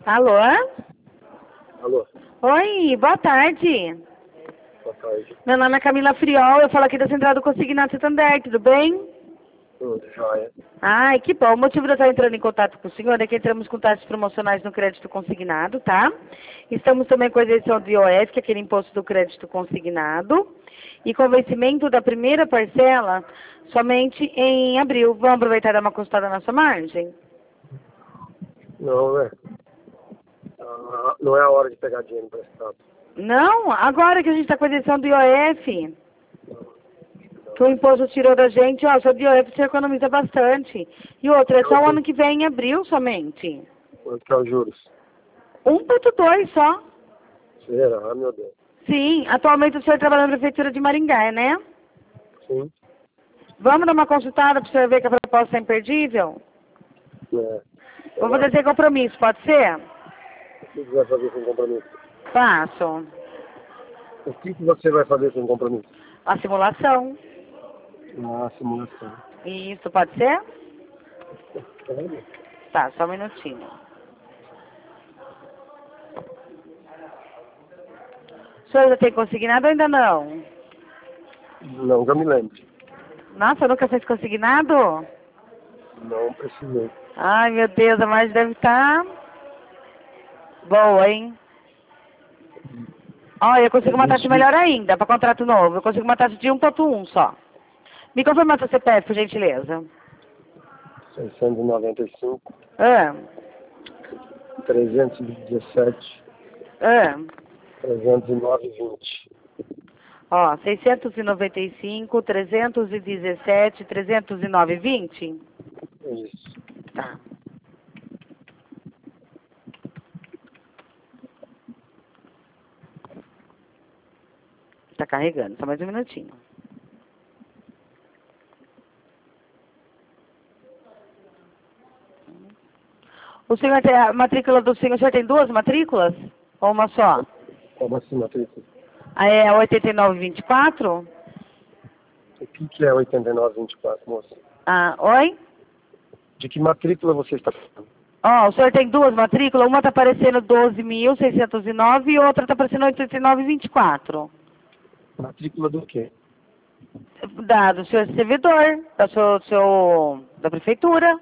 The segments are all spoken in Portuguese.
Alô? Alô, Oi, boa tarde. boa tarde. Meu nome é Camila Friol, eu falo aqui da Central do Consignado Santander, tudo bem? Tudo jóia. Ai, que bom. O motivo de eu estar entrando em contato com o senhor é que entramos com taxas promocionais no crédito consignado, tá? Estamos também com a isenção do IOF, que é aquele imposto do crédito consignado, e com o vencimento da primeira parcela somente em abril. Vamos aproveitar e dar uma consultada na sua margem? Não, né? Não é a hora de pegar dinheiro emprestado. Não, agora que a gente está com a isenção do IOF, que o imposto tirou da gente, ó, só de IOF você economiza bastante. E outra, é só o ano que vem em abril somente. Quanto que é os juros? 1,2 só. Será? Meu Deus. Sim, atualmente o senhor trabalha na prefeitura de Maringá, né? Sim. Vamos dar uma consultada para o senhor ver que a proposta é imperdível? É. Vou fazer sem compromisso, pode ser? O que você vai fazer sem compromisso? Faço. O que você vai fazer sem compromisso? A simulação. Ah, simulação. Isso, pode ser? Sério? Tá, só um minutinho. O senhor já tem consignado ou ainda não? Não, já me lembro. Nossa, nunca fez consignado? Não precisei. Ai, meu Deus, a margem deve estar boa, hein? Olha, eu consigo uma taxa melhor ainda, para contrato novo. Eu consigo uma taxa de 1,1 só. Me confirma seu CPF, por gentileza. 695, Ah, 317, ah. 309, 20. Ó, 695, 317, 309, 20? Isso. Tá. Tá carregando, só mais um minutinho. O senhor tem a matrícula do senhor, o senhor tem duas matrículas? Ou uma só? Como assim, matrícula? Ah, é a 8924? O que é 8924, moça? Ah, oi? De que matrícula você está falando? Ó, o senhor tem duas matrículas, uma tá aparecendo 12.609 e outra tá aparecendo 8924. Matrícula do quê? Do senhor servidor, da prefeitura.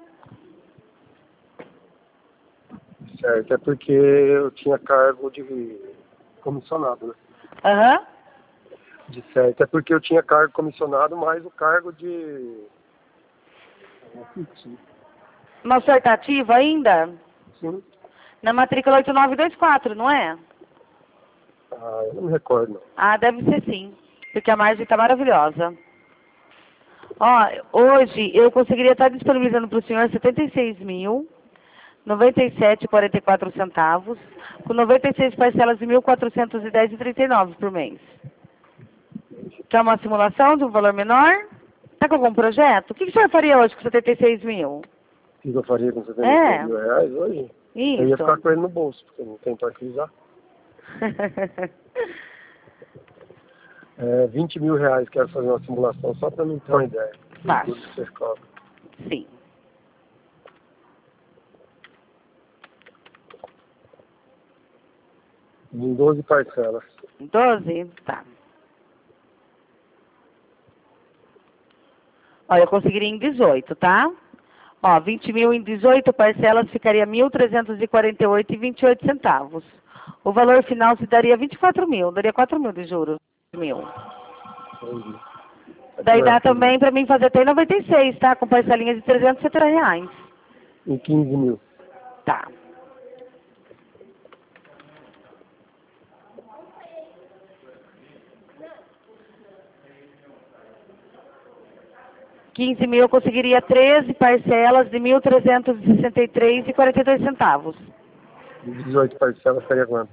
Certo, é porque eu tinha cargo de comissionado, né? Aham. De certo, é porque eu tinha cargo comissionado, mais o cargo de... Mas o senhor tá ativo ainda? Sim. Na matrícula 8924, não é? Ah, eu não me recordo, não. Ah, deve ser sim, porque a margem tá maravilhosa. Ó, hoje eu conseguiria estar disponibilizando para o senhor 76.097,44 centavos, com 96 parcelas de 1.410,39 por mês. Quer uma simulação de um valor menor? Tá com algum projeto? O que o senhor faria hoje com 76 mil? O que eu faria com 76 mil reais hoje? Eu ia ficar Isso. com ele no bolso, porque não tem para que usar. 20 mil reais, quero fazer uma simulação só para mim ter uma ideia. Fácil. Tudo que vocês cobram. Sim. Em 12 parcelas. 12? Tá. Ó, eu conseguiria em 18, tá? Ó, 20 mil em 18 parcelas ficaria 1.348,28 centavos. O valor final se daria 24 mil, daria 4 mil de juros. Mil. Entendi. Daí dá também para mim fazer até em 96, tá? Com parcelinhas de 370 reais. Em 15 mil. Tá. Quinze mil eu conseguiria 13 parcelas de 1.363,42 centavos. 18 parcelas seria quanto?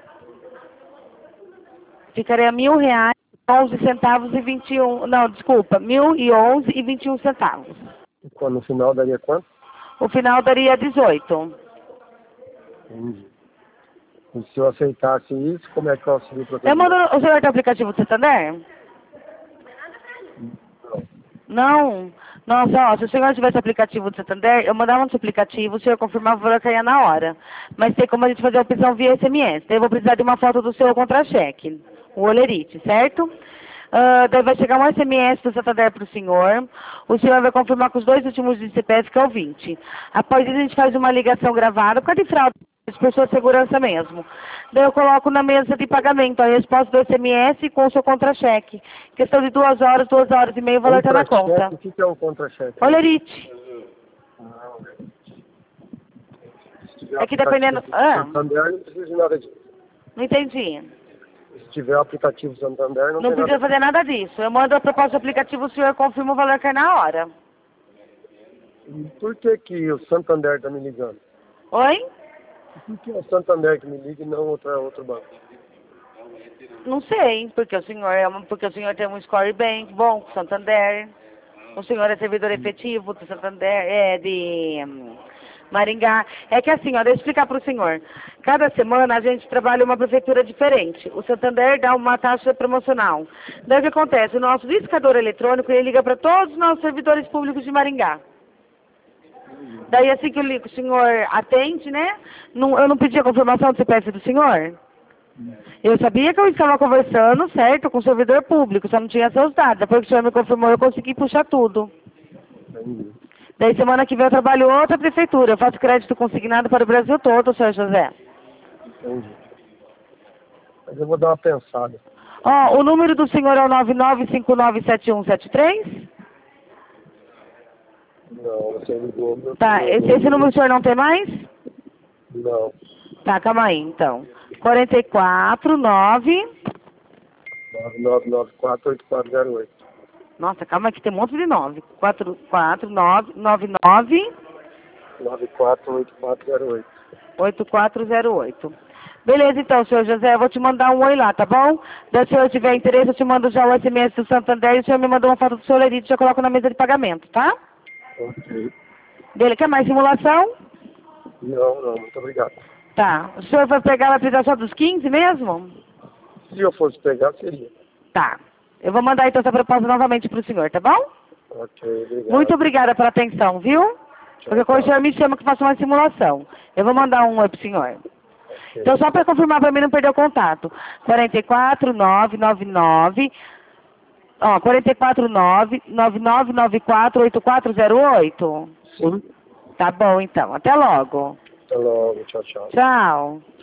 Ficaria R$ 1.000, 11 centavos e 21... Não, desculpa, 1.011,21 centavos. E quando no final daria quanto? O final daria 18. Entendi. E se eu aceitasse isso, como é que eu auxilio o Eu procedimento? mando o senhor tem o aplicativo do Santander? Não. Não. Nossa, ó, se o senhor tivesse aplicativo do Santander, eu mandava no seu aplicativo, o senhor confirmava o valor que ia na hora. Mas tem como a gente fazer a opção via SMS. Daí eu vou precisar de uma foto do seu contra-cheque, o olerite, certo? Daí vai chegar um SMS do Santander para o senhor vai confirmar com os 2 últimos de CPF, que é o 20. Após isso, a gente faz uma ligação gravada, por causa de fraude, por sua segurança mesmo. Daí eu coloco na mesa de pagamento a resposta do SMS com o seu contra-cheque. Questão de 2 horas, 2 horas e meia, o valor está na conta. O que é um contra-cheque? Olerite. É que dependendo... Santander não precisa de nada disso. Não entendi. Se tiver o aplicativo Santander, Não precisa fazer nada disso. Eu mando a proposta do aplicativo, o senhor confirma o valor que é na hora. Por que o Santander está me ligando? Oi? Por que é o Santander que me liga e não outro banco? Não sei, porque o senhor tem um score bank bom com o Santander. O senhor é servidor efetivo do Santander, de Maringá. É que assim, ó, deixa eu explicar para o senhor. Cada semana a gente trabalha uma prefeitura diferente. O Santander dá uma taxa promocional. Daí o que acontece? O nosso discador eletrônico, ele liga para todos os nossos servidores públicos de Maringá. Daí assim que o senhor atende, né? Eu não pedi a confirmação do CPF do senhor. Eu sabia que eu estava conversando, certo, com o servidor público, só não tinha seus dados. Depois que o senhor me confirmou, eu consegui puxar tudo. Entendi. Daí semana que vem eu trabalho em outra prefeitura. Eu faço crédito consignado para o Brasil todo, senhor José. Entendi. Mas eu vou dar uma pensada. Ó, o número do senhor é o 99597173? Não, você ligou. Tá, esse número o senhor não tem mais? Não. Tá, calma aí, então. 449... 99948408. Nossa, calma aí que tem um monte de 9. 44999... 948408. 8408. Beleza, então, senhor José, eu vou te mandar um oi lá, tá bom? Se o senhor tiver interesse, eu te mando já o SMS do Santander e o senhor me mandou uma foto do seu lerite, já coloco na mesa de pagamento, tá? Ok. Dele, quer mais simulação? Não, muito obrigado. Tá. O senhor vai pegar a aplicação dos 15 mesmo? Se eu fosse pegar, seria. Tá. Eu vou mandar então essa proposta novamente pro senhor, tá bom? Ok, obrigado. Muito obrigada pela atenção, viu? Porque quando o senhor me chama que faça uma simulação. Eu vou mandar um oi pro senhor. Ok. Então, só para confirmar para mim não perder o contato. 44999... Ó, 449-9994-8408? Sim. Tá bom, então. Até logo. Até logo. Tchau, tchau. Tchau.